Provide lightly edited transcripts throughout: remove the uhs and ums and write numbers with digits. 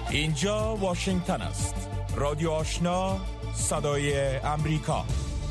اینجا واشنگتن است. رادیو آشنا، صدای امریکا.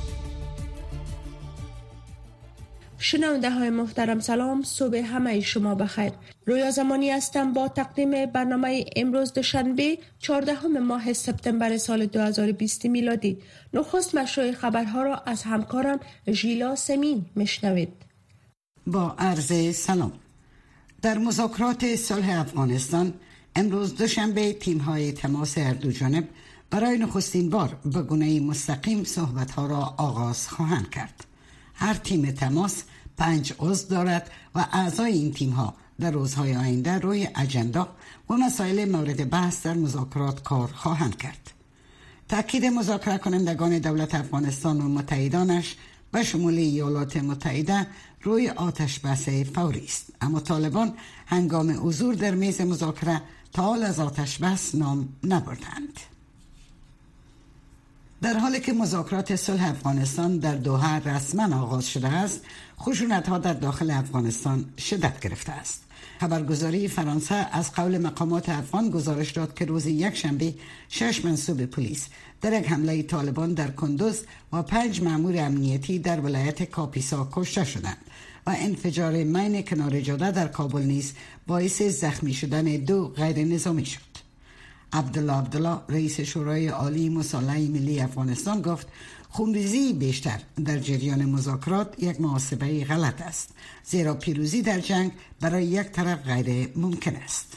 شنونده های محترم سلام، صبح همه شما بخیر. رویا زمانی هستم با تقدیم برنامه امروز دوشنبه 14 ماه سپتامبر سال 2020 میلادی. نخست مشروع خبرها را از همکارم ژیلا سمین میشنوید. با عرض سلام. در مذاکرات صلح افغانستان امروز دوشنبه تیم‌های تماس هر دو جانب برای نخستین بار به گونه مستقیم صحبت‌ها را آغاز خواهند کرد. هر تیم تماس 5 عضو دارد و اعضای این تیم‌ها در روزهای آینده روی اجندا و مسائل مورد بحث در مذاکرات کار خواهند کرد. تأکید مذاکره کنندگان دولت افغانستان و متحدانش به شمول ایالات متحده روی آتش بس فوری است، اما طالبان هنگام حضور در میز مذاکره تا حال از آتش بس نام نبردند. در حالی که مذاکرات صلح افغانستان در دوحه رسما آغاز شده است، خشونت‌ها در داخل افغانستان شدت گرفته است. خبرگزاری فرانسه از قول مقامات افغان گزارش داد که روز یکشنبه 6 منصوب پلیس در یک حمله طالبان در کندوز و 5 مأمور امنیتی در ولایت کاپیسا کشته شدند و انفجار مین کنار جاده در کابل نیز باعث زخمی شدن 2 غیر نظامی شد. عبدالله رئیس شورای عالی مصالحه ملی افغانستان گفت خونریزی بیشتر در جریان مذاکرات یک محاسبه غلط است، زیرا پیروزی در جنگ برای یک طرف غیر ممکن است.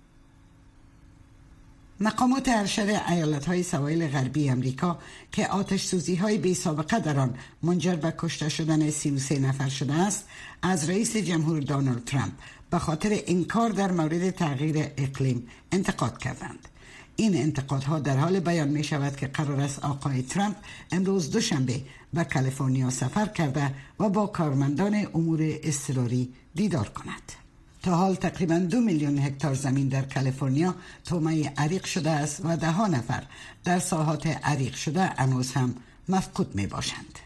مقامات ارشد ایالت‌های سواحل غربی امریکا که آتش سوزی‌های بی سابقه در آن منجر به کشته شدن 33 نفر شده است، از رئیس جمهور دونالد ترامپ به خاطر انکار در مورد تغییر اقلیم انتقاد کردند. این انتقادها در حال بیان می شود که قرار است آقای ترامپ امروز دوشنبه به کالیفرنیا سفر کرده و با کارمندان امور اضطراری دیدار کند. تا حال تقریباً 2 میلیون هکتار زمین در کالیفرنیا طعمه عریق شده است و 10 نفر در ساحات عریق شده هنوز هم مفقود می باشند.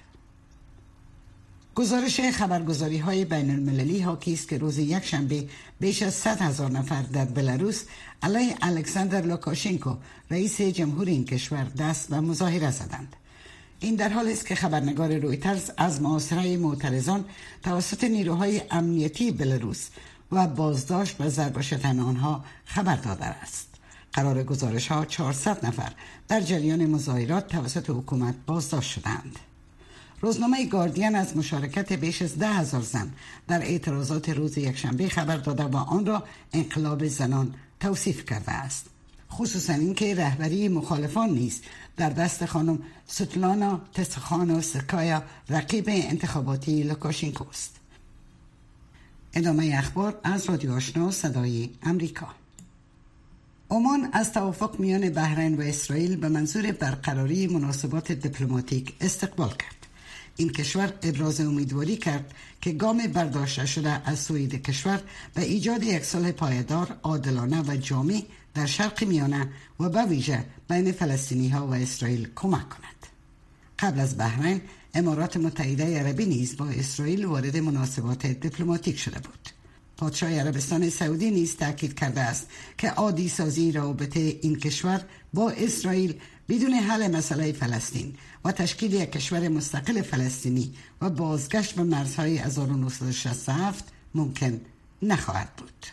گزارش خبرگزاری‌های بین‌المللی حاکی است که روز یکشنبه بیش از 100,000 نفر در بلاروس علیه الکساندر لوکاشنکو رئیس جمهور این کشور دست به مظاهره زدند. این در حالی است که خبرنگار رویترز از محاصره معترضان توسط نیروهای امنیتی بلاروس و بازداشت و ضرب شدن آنها خبر داده است. قرار گزارش‌ها 400 نفر در جریان مظاهرات توسط حکومت بازداشت شدند. روزنامه گاردین از مشارکت بیش از 10,000 زن در اعتراضات روز یکشنبه خبر داده و آن را انقلاب زنان توصیف کرده است. خصوصا اینکه رهبری مخالفان نیز در دست خانم سوتلانا تسخانوسکایا رقیب انتخاباتی لوکاشنکو است. ادامه اخبار از رادیو آشنا صدای امریکا. عمان از توافق میان بحرین و اسرائیل به منظور برقراری مناسبات دیپلماتیک استقبال کرد. این کشور ابراز امیدواری کرد که گام برداشته شده از سوی کشور به ایجاد یک صلح پایدار، عادلانه و جامع در شرق میانه و به ویژه بین فلسطینی‌ها و اسرائیل کمک کند. قبل از بحرین، امارات متحده عربی نیز با اسرائیل وارد مناسبات دیپلماتیک شده بود. پادشاه عربستان سعودی نیز تاکید کرده است که عادی سازی رابطه این کشور با اسرائیل بدون حل مسئله فلسطین و تشکیل یک کشور مستقل فلسطینی و بازگشت به مرزهای 1967 ممکن نخواهد بود.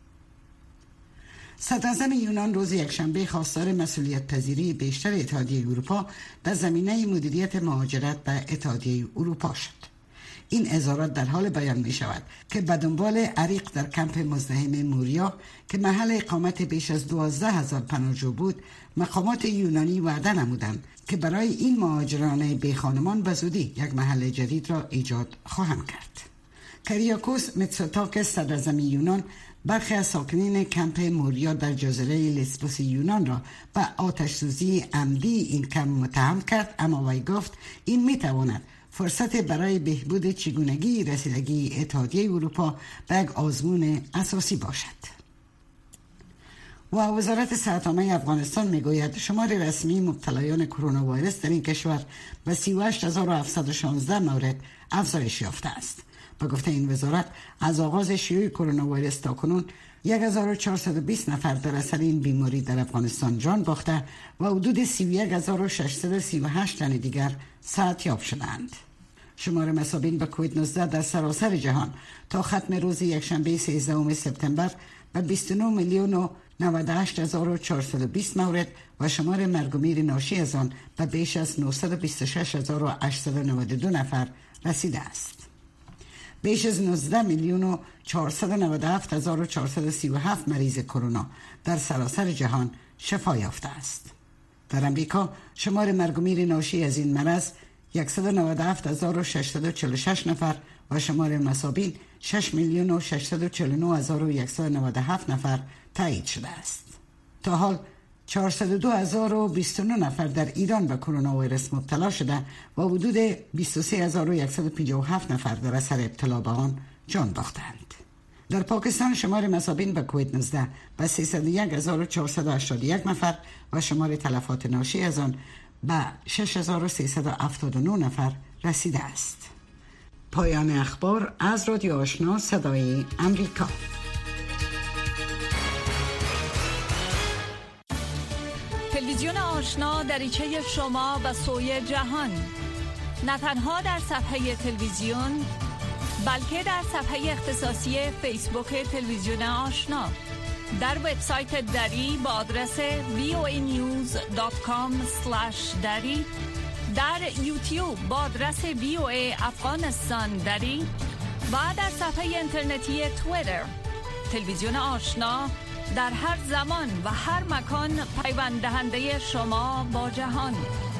صدراعظم یونان روز یکشنبه خواستار مسئولیت پذیری بیشتر اتحادیه اروپا در زمینه مدیریت مهاجرت به اتحادیه اروپا شد. این اظهارات در حال بیان می شود که به دنبال عریق در کمپ مزدحم موریا که محل اقامت بیش از 12,000 پناهجو بود، مقامات یونانی وعده نمودند که برای این مهاجران بی خانمان به زودی یک محل جدید را ایجاد خواهند کرد. کریاکوس میتسوتاکس صدراعظم یونان برخی از ساکنین کمپ موریا در جزیره لسبوس یونان را به آتش سوزی عمدی این کمپ متهم کرد، اما وی گفت این میتواند فرصت برای بهبود چگونگی رسیدگی اتحادیه اروپا به یک آزمون اساسی باشد. و وزارت صحت عامه افغانستان میگوید شمار رسمی مبتلایان کرونا ویروس در این کشور به 38716 مورد افزایش یافته است. به گفته این وزارت از آغاز شیوع کرونا ویروس تا کنون 1420 نفر در اثر این بیماری در افغانستان جان باخته و حدود 31638 تن دیگر صحتیاب شدند. شمار مصابین به کووید 19 در سراسر جهان تا ختم روز یکشنبه 13 سپتامبر به 29,098,420 مورد و شمار مرگ و میر ناشی از آن به بیش از 926,892 نفر رسیده است. بیش از 19,497,437 مریض کرونا در سراسر جهان شفا یافته است. در امریکا شمار مرگ و میر ناشی از این مرض 197,646 نفر و شمار مصابین 6,649,197 نفر تایید شده است. تا حال 402,029 نفر در ایران به کرونا ویروس مبتلا شده و حدود 23,157 نفر در اثر ابتلا به آن جان باختند. در پاکستان شمار مصابین به کووید 19 به 301,481 نفر و شمار تلفات ناشی از آن به 6,379 نفر رسیده است. پایان اخبار از رادیو آشنا صدای امریکا. تلویزیون آشنا دریچه شما به سوی جهان، نه تنها در صفحه تلویزیون بلکه در صفحه اختصاصی فیسبوک تلویزیون آشنا، در وبسایت دری با آدرس voanews.com/dari، در یوتیوب با آدرس VOA افغانستان دری و در صفحه اینترنتی توییتر. تلویزیون آشنا در هر زمان و هر مکان پیوند دهنده شما با جهان.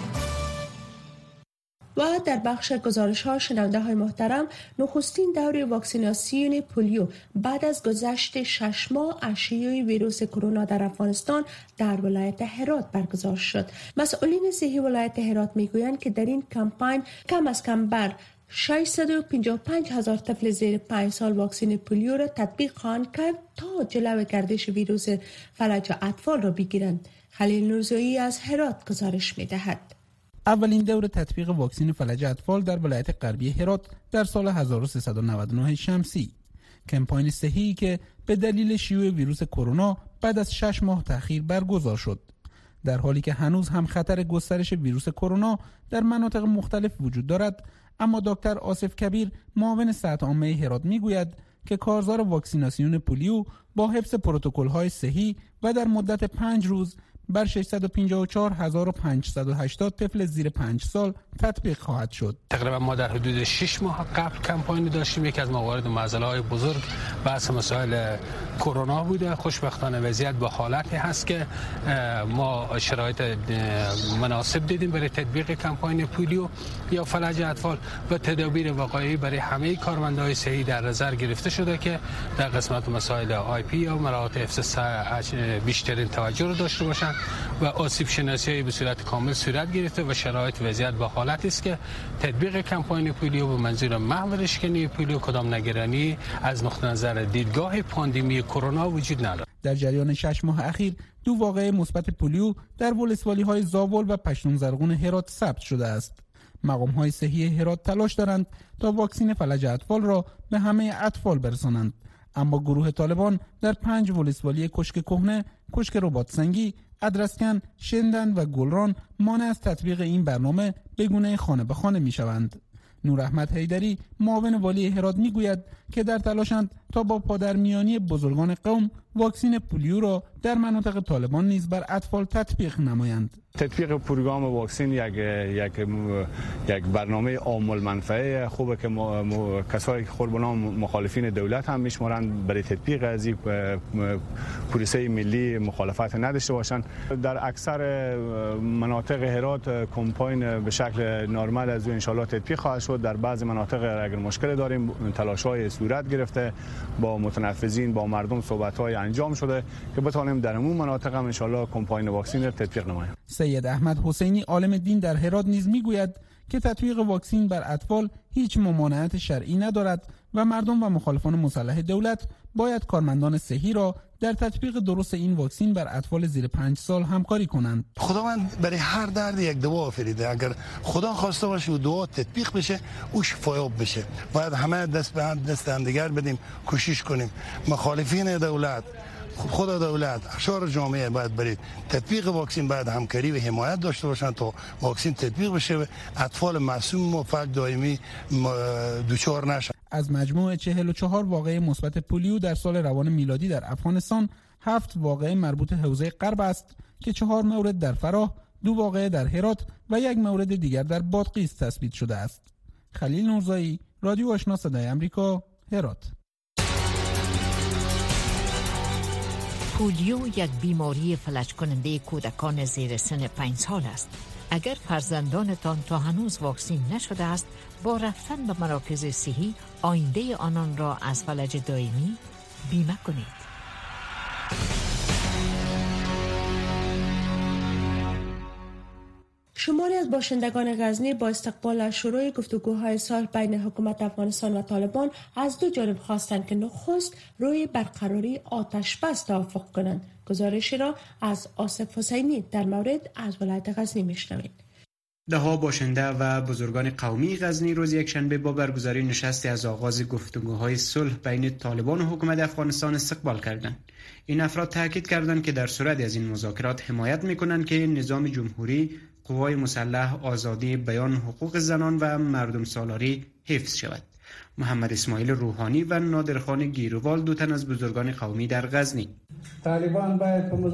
و در بخش گزارش‌ها شنونده های محترم، نخستین دور واکسیناسیون پولیو بعد از گذشت 6 ماه از شیوع ویروس کرونا در افغانستان در ولایت هرات برگزار شد. مسئولین صحی ولایت هرات میگویند که در این کمپاین کم از کم بر 655,000 طفل زیر 5 سال واکسن پولیو را تطبیق خواهند کرد تا جلو گردش ویروس فلج اطفال را بگیرند. خلیل نورزایی از هرات گزارش می‌دهد. اولین دور تطبیق واکسن فلج اطفال در ولایت غربی هرات در سال 1399 شمسی، کمپاین صحی که به دلیل شیوع ویروس کرونا بعد از 6 ماه تأخیر برگزار شد، در حالی که هنوز هم خطر گسترش ویروس کرونا در مناطق مختلف وجود دارد. اما دکتر آصف کبیر، معاون صحت عامه هرات، میگوید که کارزار واکسیناسیون پولیو با حفظ پروتکل‌های صحی و در مدت 5 روز بر 654,580 طفل زیر 5 سال تطبیق خواهد شد. تقریبا ما در حدود 6 ماه قبل کمپاین داشتیم. یکی از موارد معضله‌های بزرگ بحث مسائل کرونا بوده. خوشبختانه وضعیت با حالتی هست که ما شرایط مناسب دیدیم برای تطبیق کمپاین پولیو یا فلج اطفال و تدابیر وقایعی برای همه کارمندان صحی در نظر گرفته شده که در قسمت مسائل آی پی یا مراعات حفظ بیشترین توجه رو داشته باشند و آسیب شناسی به صورت کامل صورت گرفته و شرایط وضعیت با حالتی است که تطبیق کمپاین پولیو به منظور محو رشکنی پولیو کدام نگرانی از نقطه نظر دیدگاه پاندمی کرونا وجود ندارد. در جریان 6 ماه اخیر 2 واقعه مثبت پولیو در ولسوالی‌های زاول و پشتون زرغون هرات ثبت شده است. مقام‌های صحی هرات تلاش دارند تا واکسن فلج اطفال را به همه اطفال برسانند، اما گروه طالبان در 5 ولسوالی کشک کهنه، کشک رباط سنگی، ادرسکن، شندن و گلران مانع از تطبیق این برنامه به گونه خانه به خانه می‌شوند. نور احمد حیدری، معاون والی هرات، میگوید که در تلاشند تا با پادرمیانی بزرگان قوم واکسن پولیو را در مناطق طالبان نیز بر اطفال تطبیق نمایند. تطبیق پروگرام واکسن یک برنامه عام المنفعه خوبه که کسایی که قربانان مخالفین دولت هم میشمارند برای تطبیق از این پروسه ملی مخالفت نداشته باشند. در اکثر مناطق هرات کمپاین به شکل نرمال از ان شاء الله تطبیق خواهد شد. در بعض مناطق اگر مشکل داریم تلاش‌های صورت گرفته، با متنفذین با مردم صحبت‌های انجام شده که بتوانیم در اون مناطق هم ان شاء الله کمپاین واکسن تطبیق نماییم. سید احمد حسینی، عالم دین در هرات، نیز میگوید که تطبیق واکسن بر اطفال هیچ ممانعت شرعی ندارد و مردم و مخالفان مسلح دولت باید کارمندان صحی را در تطبیق درست این واکسین بر اطفال زیر 5 سال همکاری کنند. خداوند برای هر درد یک دوا آفریده. اگر خدا خواسته باشه و دوا تطبیق بشه او شفایاب بشه. باید همه دست به دست هم دیگر بدیم، کوشش کنیم. مخالفین دولت، خود دولت، اشار جامعه باید برید تطبیق واکسین، باید همکاری و حمایت داشته باشن تا واکسین تطبیق بشه و اطفال معصوم و فقر دائمی دچار نشن. از مجموع 44 واقعه مثبت پولیو در سال روان میلادی در افغانستان 7 واقعه مربوط حوزه غرب است که 4 مورد در فراه، 2 واقعه در هرات و 1 مورد دیگر در بادغیس تثبیت شده است. خلیل نورزایی، رادیو آشنا صدای آمریکا، هرات. پولیو یک بیماری فلج کننده کودکان زیر سن 5 سال است. اگر فرزندانتان تا هنوز واکسین نشده است، با رفتن به مراکز صحی آینده آنان را از فلج دائمی بیمه کنید. شماری از باشندگان غزنی با استقبال از شروع گفتگوهای صلح بین حکومت افغانستان و طالبان از دو جانب خواستند که نخست روی برقراری آتش بس توافق کنند. گزارشی را از آصف حسینی در مورد از ولایت غزنی میشنوید. ده‌ها باشنده و بزرگان قومی غزنی روز یکشنبه با برگزاری نشستی از آغاز گفتگوهای صلح بین طالبان و حکومت افغانستان استقبال کردند. این افراد تاکید کردند که در صورت از این مذاکرات حمایت می‌کنند که نظام جمهوری، قوای مسلح، آزادی بیان، حقوق زنان و مردم سالاری حفظ شود. محمد اسماعیل روحانی و نادرخان گیروال، دو تن از بزرگان قومی در غزنی: طالبان باید در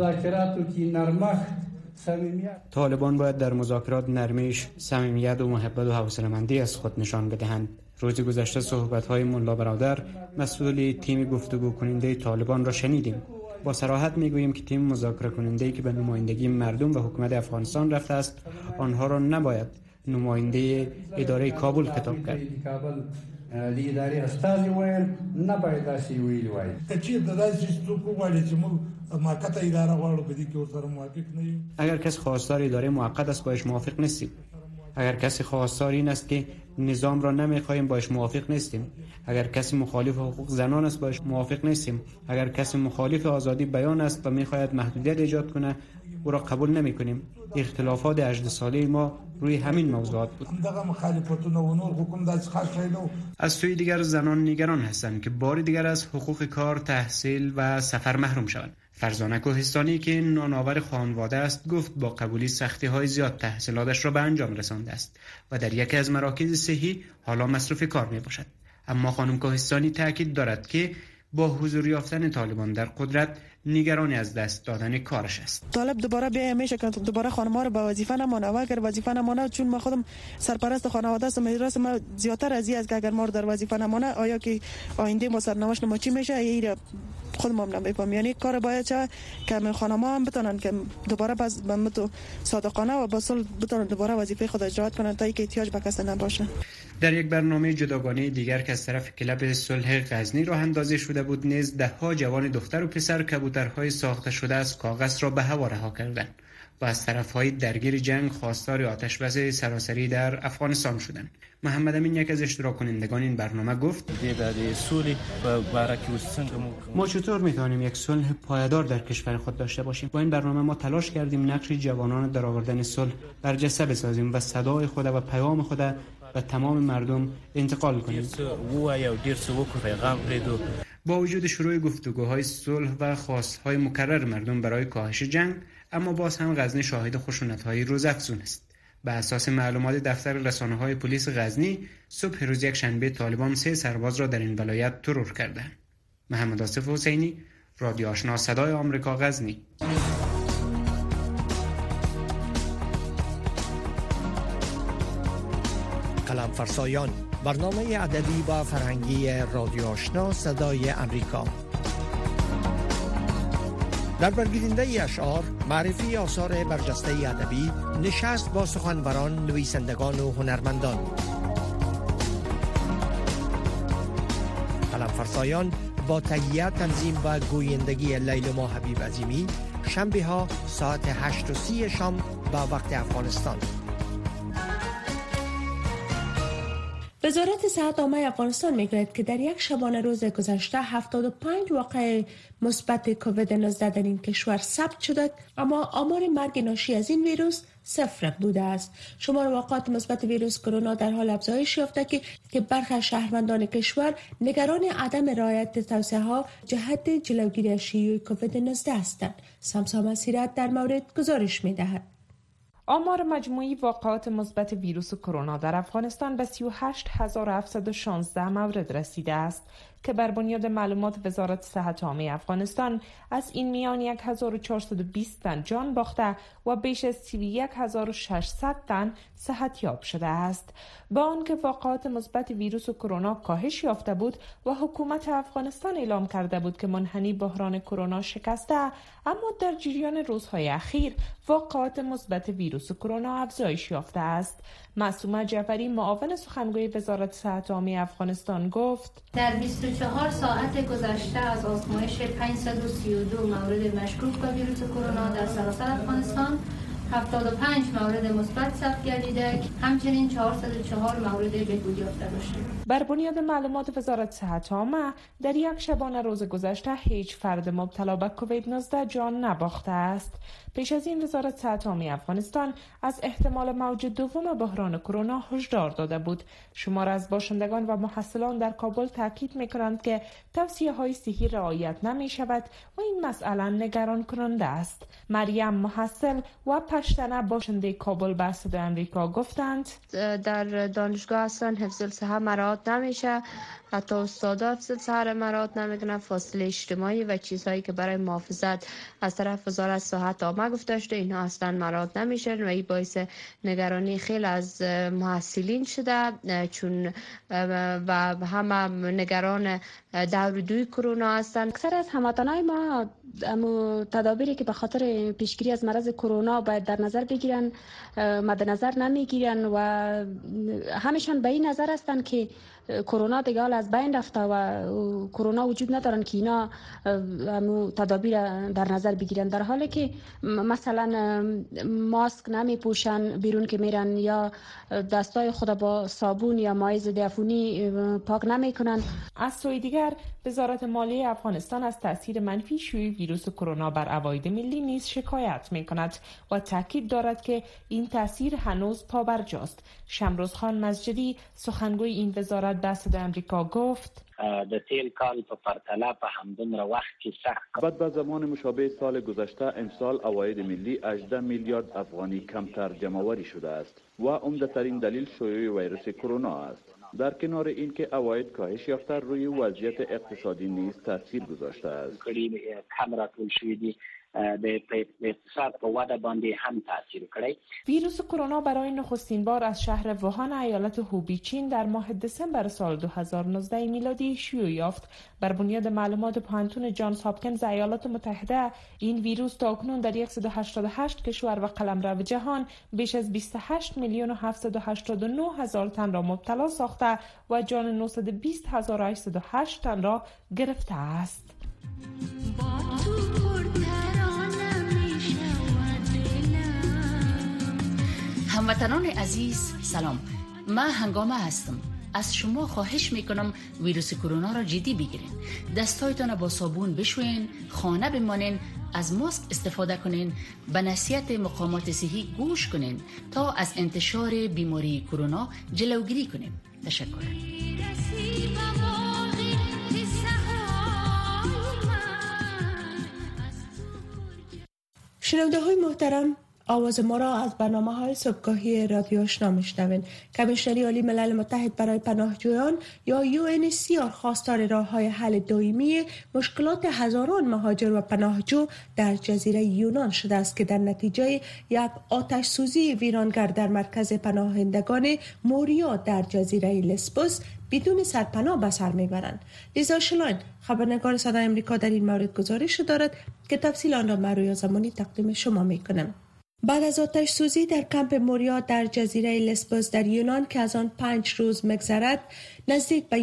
مذاکرات نرمش، صمیمیت و محبت و حوصله‌مندی از خود نشان بدهند. روز گذشته صحبت‌های ملا برادر، مسئول تیم گفتگو کننده طالبان را شنیدیم. با صراحت میگوییم که تیم مذاکره کننده‌ای که به نمایندگی مردم و حکومت افغانستان رفته است، آنها را نباید نماینده اداره کابل خطاب کرد. اگر کسی خواستار اداره موقت است باش موافق نیستیم. اگر کسی خواستار این است که نظام را نمیخواهیم باش موافق نیستیم. اگر کسی مخالف حقوق زنان است باش موافق نیستیم. اگر کسی مخالف آزادی بیان است و میخواهد محدودیت ایجاد کنه، او را قبول نمیکنیم. اختلافات 18 ساله ما روی همین موضوعات بود. از سوی دیگر زنان نگران هستند که بار دیگر از حقوق کار، تحصیل و سفر محروم شوند. فرزانه کوهستانی که نانآور خانواده است گفت با قبولی سختی‌های زیاد تحصیلاتش را به انجام رسانده است و در یکی از مراکز صحی حالا مصروف کار میباشد. اما خانم کوهستانی تاکید دارد که با حضور یافتن طالبان در قدرت نگرانی از دست دادن کارش است. طالب دوباره بیایم میشه که دوباره خانم‌ها رو به وظیفه نمونه و اگر وظیفه نمونه، چون ما خودم سرپرست خانواده هستم، مدرس ما زیادتر از این است که اگر ما در وظیفه نمونه، آیا که آینده ما سرنوشت ما چی میشه، این خودم هم نمیفهم. یعنی کار باید چه که خانم‌ها هم بتونن که دوباره باز به صادقانه و با صلح بتونن دوباره وظیفه خود اجرا کنن تا اینکه احتیاج به کسی نباشه. در یک برنامه جداگانه دیگر که از طرف کلب صلح غزنی راه اندازی شده بود، نیز ده‌ها جوان دختر و پسر کبوترهای ساخته شده از کاغذ را به هوا رها کردند و از طرف‌های درگیر جنگ خواستار آتش‌بس سراسری در افغانستان شدند. محمد امین، یک از اشتراک کنندگان این برنامه، گفت: ما چطور می‌توانیم یک صلح پایدار در کشور خود داشته باشیم؟ با این برنامه ما تلاش کردیم نقش جوانان در آوردن صلح برجسته بسازیم و صدای خود و پیام خود به تمام مردم انتقال کنیم. با وجود شروع گفتگوهای صلح و خواستهای مکرر مردم برای کاهش جنگ، اما باز هم غزنی شاهد خشونت‌های روزافزون است. به اساس معلومات دفتر رسانه‌های پلیس غزنی، صبح روز یکشنبه طالبان 3 سرباز را در این ولایت ترور کردند. محمد آصف حسینی، رادیو آشنا صدای آمریکا، غزنی. قلم فرسایان، برنامه ادبی و فرهنگی رادیو آشنا صدای آمریکا. در برگزیدنده اشعار، معرفی آثار برجسته ادبی، نشست با سخنوران، نویسندگان و هنرمندان. قلم فرسایان با تهیه، تنظیم و گویندگی لیلا حبیب عظیمی، شنبه ها ساعت 8:30 شام به وقت افغانستان. به وزارت صحت عامه افغانستان میگوید که در یک شبانه روز گذشته 75 واقعه مثبت کووید 19 در این کشور ثبت شده، اما آمار مرگ ناشی از این ویروس 0 بوده است. شمار واقعات مثبت ویروس کرونا در حال افزایش یافته که برخی از شهروندان کشور نگران عدم رعایت توصیه‌ها جهت جلوگیری از شیوع کووید 19 هستند. سمسا مسیرت در مورد گزارش می‌دهد. آمار مجموعی واقعات مثبت ویروس کرونا در افغانستان به 38716 مورد رسیده است که بر بنیاد معلومات وزارت صحت عامه افغانستان از این میان 1420 تن جان باخته و بیش از 31600 تن صحتیاب شده است. با آنکه واقعات مثبت ویروس کرونا کاهش یافته بود و حکومت افغانستان اعلام کرده بود که منحنی بحران کرونا شکسته، اما در جریان روزهای اخیر واقعات مثبت ویروس کرونا افزایش یافته است. معصومه جعفری معاون سخنگوی وزارت صحت عامه افغانستان گفت: در 24 ساعت گذشته از آزمایش 532 مورد مشکوک به ویروس کرونا در سراسر افغانستان 75 مورد مثبت ثبت گردیده، همچنین 404 مورد بهبود یافته داشته. بر بنیاد معلومات وزارت صحت عامه در یک شبانه روز گذشته هیچ فرد مبتلا به کووید 19 جان نباخته است. پیش از این وزارت صحت عامه افغانستان از احتمال موج دوم بحران کرونا هشدار داده بود. شمار از باشندگان و محصلان در کابل تاکید می‌کنند که توصیه‌های صحی رعایت نمی‌شود و این مسئله نگران کننده است. مریم محصل و پشتنه باشنده کابل به صدای آمریکا گفتند: در دانشگاه اصلا حفظ الصحه مراعات نمیشه، حتی استادا حفظ الصحه مراعات نمیکنن، فاصله اجتماعی و چیزهایی که برای محافظت از طرف وزارت صحت عامه گفته شده اینها اصلا مراعات نمیشه و این باعث نگرانی خیلی از محصلین شده، چون و همه نگران دور دوی کرونا هستند. اکثر از هموطنان ما تدابیری که به خاطر پیشگیری از مرض کرونا باید در نظر بگیرن مد نظر نمیگیرن و همشان به این نظر هستند که کرونا دیگه حال از بین رفته و کرونا وجود ندارن که اینا تدابیر در نظر بگیرن، در حالی که مثلا ماسک نمی پوشن بیرون که میرن یا دستای خود با صابون یا مایع ضد عفونی پاک نمی کنن. از سوی دیگر وزارت مالیه افغانستان از تاثیر منفی شیوع ویروس کرونا بر عواید ملی نیز شکایت می کند و تاکید دارد که این تاثیر هنوز پابرجاست. شمروز خان مسجدی سخنگوی این وزارت به صدای آمریکا گفت: د تیل کال په پرتله په همدومره وخت کې سخت بعد به زمان مشابه سال گذشته امسال عواید ملی 18 میلیارد افغانی کمتر جمع‌آوری شده است و عمده‌ترین دلیل شیوع ویروس کرونا است. در کنار این که عواید کاهش یافته روی وضعیت اقتصادی نیز تاثیر گذاشته است. کم راټول شوي دي به اقتصاد په وده باندې هم تاثیر کړی. ویروس کرونا برای نخستین بار از شهر ووهان ایالت هوبی چین در ماه دسامبر سال 2019 میلادی شیوع یافت. بر بنیاد معلومات پوهنتون جانز هاپکینز ایالات متحده این ویروس تاکنون در 188 کشور و قلمرو جهان بیش از 28 میلیون و 789 هزار تن را مبتلا ساخته و جان 920,808 تن را گرفته است. هموطنان عزیز سلام، من هنگامه هستم. از شما خواهش میکنم ویروس کرونا را جدی بگیرین. دستایتان با صابون بشوین، خانه بمانین، از ماسک استفاده کنین، به نصیحت مقامات صحی گوش کنین تا از انتشار بیماری کرونا جلوگیری کنیم. تشکر. شنونده های محترم، آواز ما را از برنامه‌های صبحگاهی رادیو آشنا میشنوید. کمیشنری عالی ملل متحد برای پناهجویان یا UNHCR خواستار راه‌های حل دائمی مشکلات هزاران مهاجر و پناهجو در جزیره یونان شده است که در نتیجه یک آتش سوزی ویرانگر در مرکز پناهندگان موریا در جزیره لسبوس بدون سرپناه به سر میبرند. لیزا شلاین خبرنگار صدای آمریکا در این مورد گزارش دارد که تفصیل آن را من رویا زمانی تقدیم شما میکنم. بعد از آتش سوزی در کمپ موریا در جزیره لسبوس در یونان که از آن 5 روز مگذرد، نزدیک به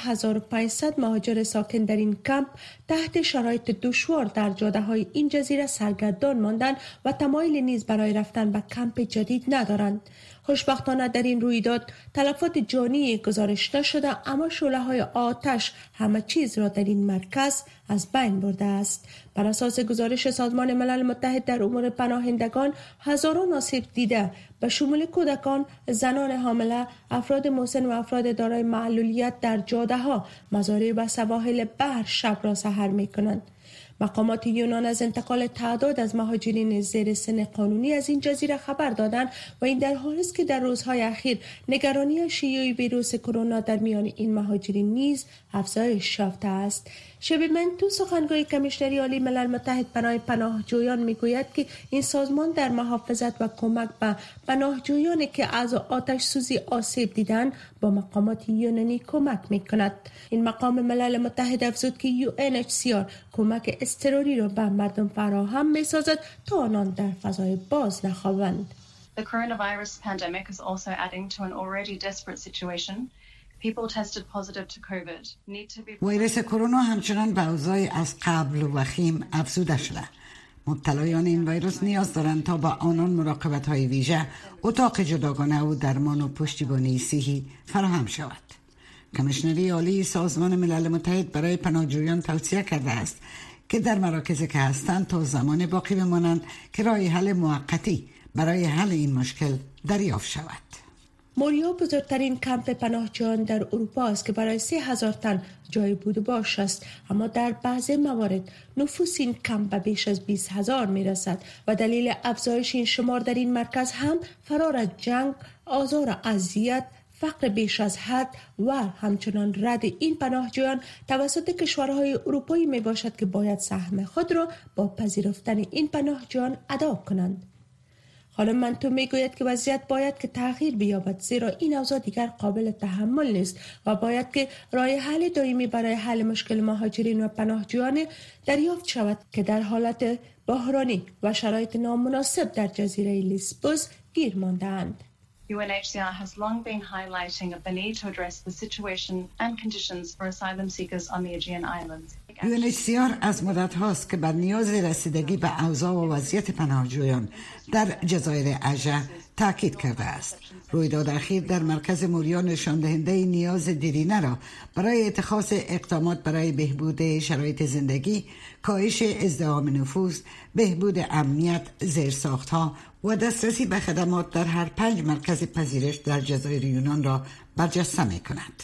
11500 مهاجر ساکن در این کمپ تحت شرایط دشوار در جاده‌های این جزیره سرگردان ماندند و تمایل نیز برای رفتن به کمپ جدید ندارند. خوشبختانه در این رویداد تلفات جانی گزارش نشده، اما شعله‌های آتش همه چیز را در این مرکز از بین برده است. بر اساس گزارش سازمان ملل متحد در امور پناهندگان، هزاران آسیب دیده به شمول کودکان، زنان حامله، افراد مسن و افراد دارای معلولیت در جاده‌ها، مزارع و سواحل بحر شب را سحر می‌کنند. مقامات یونان از انتقال تعداد از مهاجرین زیر سن قانونی از این جزیره خبر دادند و این در حالی است که در روزهای اخیر نگرانی شیوع ویروس کرونا در میان این مهاجرین نیز افزایش یافته است. شبی منتو سخنگوی کمیشنری عالی ملل متحد برای پناهجویان میگوید که این سازمان در محافظت و کمک به پناهجویانی که از آتش سوزی آسیب دیدند با مقامات یونانی کمک میکند. این مقام ملل متحد افزود که UNHCR کمک اضطراری را به مردم فراهم میسازد تا آنان در فضای باز نخوابند. The coronavirus pandemic is also adding to an already desperate situation. People tested positive to COVID need to be. ویروس کرونا همچنان به اوضاع از قبل وخیم افزوده شده. مبتلایان این ویروس نیاز دارند تا با آنان مراقبت‌های ویژه، اتاق جداگانه و درمان و پشتیبانی صحی فراهم شود. کمیشنری عالی سازمان ملل متحد برای پناهجویان توصیه کرده است که در مراکزی که هستند تا زمان باقی بمانند که راه حل موقتی برای حل این مشکل دریافت شود. موریا بزرگترین کمپ پناهجویان در اروپا است که برای 3000 تن جای بود و باش است، اما در بعضی موارد نفوس این کمپ به بیش از 20000 میرسد و دلیل افزایش این شمار در این مرکز هم فرار از جنگ، آزار و اذیت، فقر بیش از حد و همچنان رد این پناهجویان توسط کشورهای اروپایی می باشد که باید سهم خود را با پذیرفتن این پناهجویان ادا کنند. خانم منتو میگوید که وضعیت باید که تغییر بیابد، زیرا این اوضاع دیگر قابل تحمل نیست و باید که راه حل دائمی برای حل مشکل مهاجرین و پناهجویان دریافت شود که در حالت بحرانی و شرایط نامناسب در جزیره لیسبوس گیر مانده‌اند. UNHCR has long been highlighting the need to address the situation and conditions for asylum seekers on the Aegean Islands. UNHCR از مدت هاست که بر نیاز رسیدگی به اوضاع و وضعیت پناهجویان در جزایر اژه تاکید کرده است. رویداد اخیر در مرکز موریا نشان دهنده نیاز دیرینه را برای اتخاذ اقدامات برای بهبود شرایط زندگی، کاهش ازدحام نفوس، بهبود امنیت زیرساخت‌ها و دسترسی به خدمات در هر 5 مرکز پذیرش در جزایر یونان را برجسته می‌کند.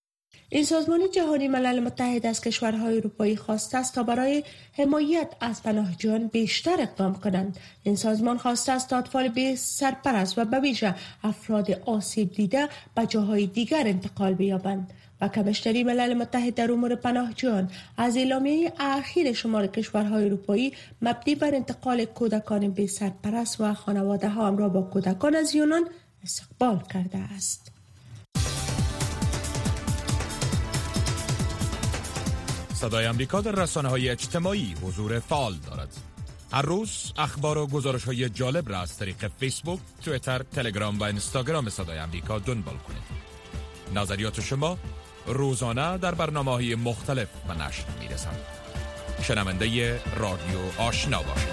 این سازمان جهانی ملل متحد از کشورهای اروپایی خواسته است تا برای حمایت از پناهجویان بیشتر اقدام کنند. این سازمان خواسته است تا اطفال بی سرپرست و به ویژه افراد آسیب دیده به جاهای دیگر انتقال بیابند. و کمیشنری ملل متحد در امور پناهجویان از اعلامیه اخیر شمار کشورهای اروپایی مبنی بر انتقال کودکان بی سرپرست و خانواده ها همراه با کودکان از یونان استقبال کرده است. صدای آمریکا در رسانه‌های اجتماعی حضور فعال دارد. هر روز اخبار و گزارش‌های جالب را از طریق فیسبوک، توییتر، تلگرام و اینستاگرام صدای آمریکا دنبال کنید. نظریات شما روزانه در برنامه‌های مختلف به نشر می‌رسند. شنونده رادیو آشنا باشید.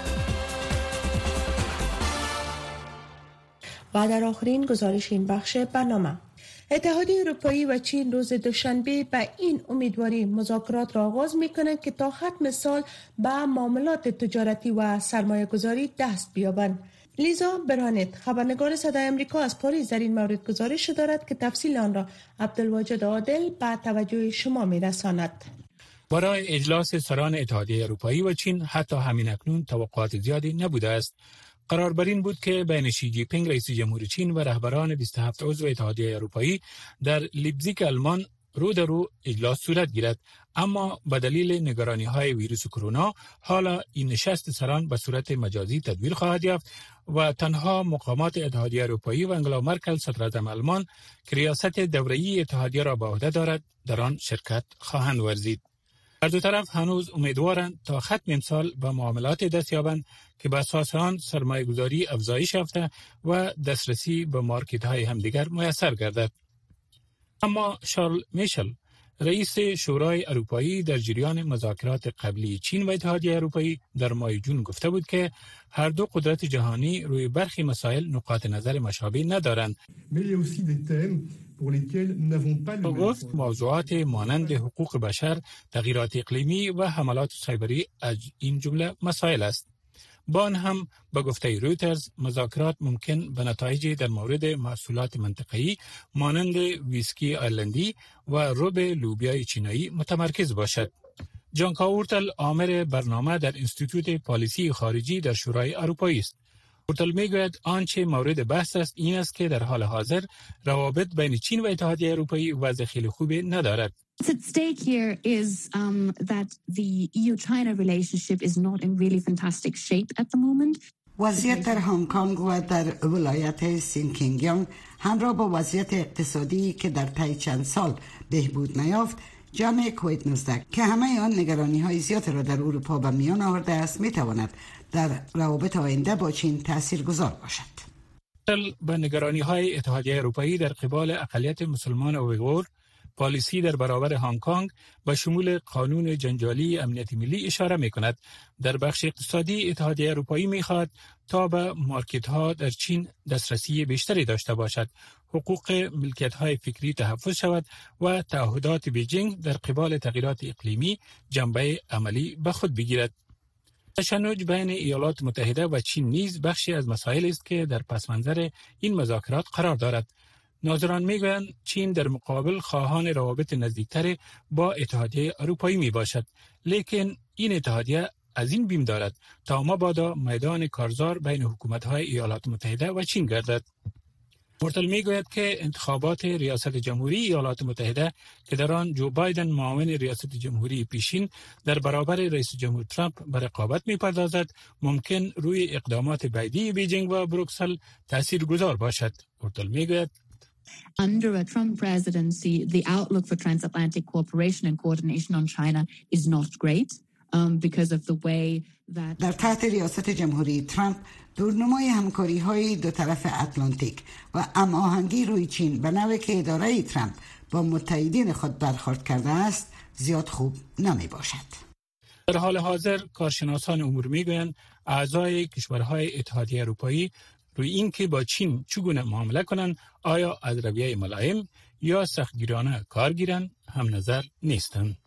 و در آخرین گزارش این بخش برنامه، اتحادیه اروپایی و چین روز دوشنبه به این امیدواری مذاکرات را آغاز می‌کنند که تا ختم سال به معاملات تجارتی و سرمایه‌گذاری دست بیابند. لیزا برانت، خبرنگار صدای آمریکا از پاریس، در این مورد گزارش دارد که تفصیل آن را عبدالواجد عادل به توجه شما می‌رساند. برای اجلاس سران اتحادیه اروپایی و چین حتی همین اکنون توقعات زیادی نبوده است. قرار بر این بود که بین شی جی پینگ رئیس جمهور چین و رهبران 27 عضو اتحادیه اروپایی در لیپزیگ آلمان رو در رو اجلاس صورت گیرد، اما به دلیل نگرانی‌های ویروس کرونا حالا این نشست سران به صورت مجازی تدوین خواهد یافت و تنها مقامات اتحادیه اروپایی و انگلا مرکل صدراعظم آلمان که ریاست دوره‌ای اتحادیه را به عهده دارد در آن شرکت خواهند ورزید. هر دو طرف هنوز امیدوارند تا ختم امسال به معاملات دست یابند که به اساس آن سرمایه‌گذاری افزایش یافته و دسترسی به مارکت‌های همدیگر میسر گردد. اما شارل میشل رئیس شورای اروپایی در جریان مذاکرات قبلی چین و اتحادیه اروپایی در ماه جون گفته بود که هر دو قدرت جهانی روی برخی مسائل نقاط نظر مشابه ندارند. او گفت موضوعات مانند حقوق بشر، تغییرات اقلیمی و حملات سایبری از این جمله مسائل است. با آن هم به گفته رویترز مذاکرات ممکن به نتایج در مورد محصولات منطقه‌ای مانند ویسکی آیرلندی و رب لوبیای چینایی متمرکز باشد. جان کاورتل عامل برنامه در انستیتوت پالیسی خارجی در شورای اروپایی است. کاورتل میگوید آنچه مورد بحث است این است که در حال حاضر روابط بین چین و اتحادیه اروپایی وضع خیلی خوبی ندارد. What's at stake here is that the EU-China relationship is not in really fantastic shape at the moment. وضعیت در هنگ کنگ و در ولایت سینکینگیانگ همراه با وضعیت اقتصادی که در طی چند سال بهبود نیافت، جامعه کووید 19 که همه آن نگرانی‌های زیاد را در اروپا به میان آورده است می‌تواند در روابط آینده با چین تاثیرگذار باشد. به نگرانی‌های اتحادیه اروپایی در قبال اقلیت مسلمان اویغور، پالیسی در برابر هنگ کنگ به شمول قانون جنجالی امنیت ملی اشاره می‌کند. در بخش اقتصادی اتحادیه اروپایی می‌خواهد تا به مارکت‌ها در چین دسترسی بیشتری داشته باشد، حقوق ملکیت‌های فکری تحفظ شود و تعهدات بیجینگ در قبال تغییرات اقلیمی جنبه عملی به خود بگیرد. تشنج بین ایالات متحده و چین نیز بخشی از مسائل است که در پس منظر این مذاکرات قرار دارد. ناظران میگویند چین در مقابل خواهان روابط نزدیکتر با اتحادیه اروپایی می باشد، لیکن این اتحادیه از این بیم دارد تا مبادا میدان کارزار بین حکومت‌های ایالات متحده و چین گردد. مورتل میگوید که انتخابات ریاست جمهوری ایالات متحده که در آن جو بایدن معاون ریاست جمهوری پیشین در برابر رئیس جمهور ترامپ به رقابت می‌پردازد، ممکن روی اقدامات بعدی بیجینگ و بروکسل تاثیرگذار باشد. مورتل میگوید Under a Trump presidency, the outlook for transatlantic cooperation and coordination on China is not great because of the way that در تحت ریاست جمهوری ترامپ دورنمای همکاری‌های دو طرف اتلانتیک و هماهنگی روی چین به نحوی که اداره ترامپ با متحدین خود برخورد کرده است زیاد خوب نمی باشد. در حال حاضر کارشناسان امور میگویند اعضای کشورهای اتحادیه اروپایی روی این که با چین چگونه معامله کنند، آیا از رویه ملایم یا سختگیرانه کار گیرند، هم نظر نیستند.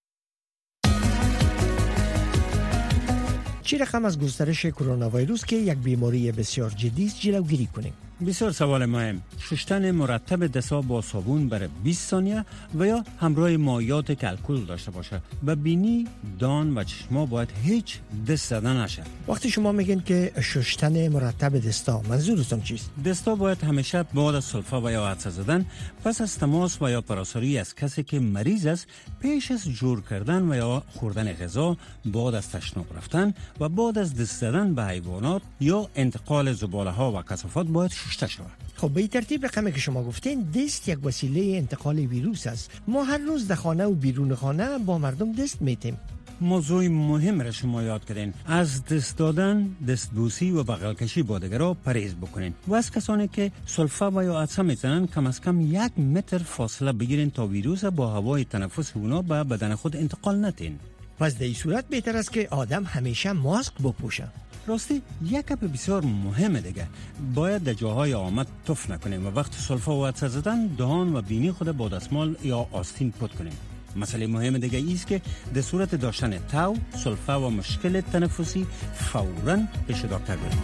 چه رقم از گسترش کرونا ویروس که یک بیماری بسیار جدی است جلوگیری کنیم؟ بسیار سوال مهم. شستن مرتب دست‌ها با صابون برای 20 ثانیه و یا همراه مایعات که الکل داشته باشه. به بینی، دان و چشما باید هیچ دست زدن نشه. وقتی شما میگین که شستن مرتب دستا، منظورتون چیست؟ دستا باید همیشه بعد از سلفه و یا عطسه زدن، پس از تماس و یا پراساری از کسی که مریض است، پیش از جور کردن و یا خوردن غذا، بعد از تشناب رفتن و بعد از دست زدن به حیوانات یا انتقال زباله ها و کثافات باید شسته شود. خب به این ترتیب رقمی که شما گفتین دست یک وسیله انتقال ویروس است. ما هر روز در خانه و بیرون خانه با مردم دست میتیم. موضوع مهم را شما یاد کردین. از دست دادن، دستبوسی و بغل کشی با دیگران پرهیز بکنین و از کسانی که سلفه و یا عطسه میزنن کم از کم 1 متر فاصله بگیرین تا ویروس با هوای تنفس اونا به بدن خود انتقال ندین. پس در این صورت بهتر است که آدم همیشه ماسک بپوشه. راستی یک گپ بسیار مهمه دیگه، باید در جاهای آمد تف نکنیم و وقت سلفه و عطسه زدن دهان و بینی خود با دستمال یا آستین پاک کنیم. مسئله مهم دیگه ایست که در صورت داشتن تاو، سلفه و مشکل تنفسی فوراً پیش دکتر بریم.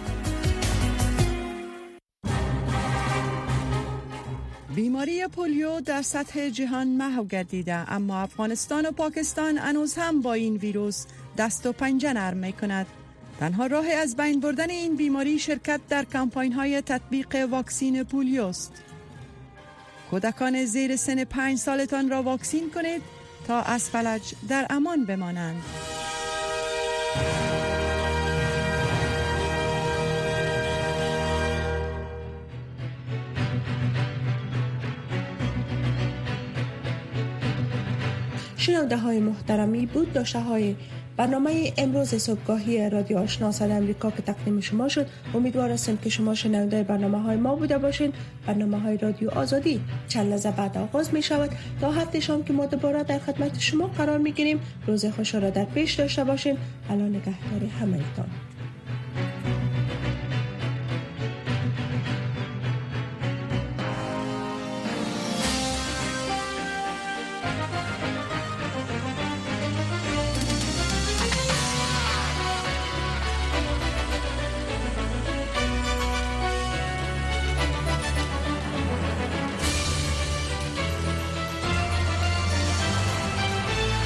بیماری پولیو در سطح جهان محو گردیده، اما افغانستان و پاکستان هنوز هم با این ویروس دست و پنجه نرم می‌کند. تنها راه از بین بردن این بیماری شرکت در کمپاین‌های تطبیق واکسین پولیو است. کودکان زیر سن 5 سالتان را واکسین کنید تا از فلج در امان بمانند. شنونده های محترمی بود داشته های برنامه امروز صبحگاهی رادیو آشنا صدای آمریکا که تقدیم شما شد. امیدوار هستیم که شما شنونده برنامه‌های ما بوده باشین. برنامه‌های رادیو آزادی چند لحظه بعد آغاز می شود. تا هفته شام که ما دوباره در خدمت شما قرار می گیریم. روز خوش را در پیش داشته باشین. الله نگهدار همگیتان.